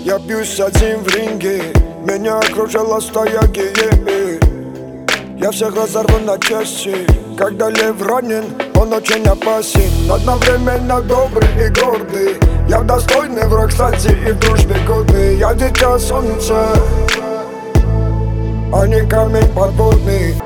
Я бьюсь один в ринге, меня окружила стая гиен. Я всех разорву на части. Когда лев ранен, он очень опасен. Одновременно добрый и гордый. Я достойный враг, кстати, и в дружбе годный. Я дитя солнца, а не камень подводный.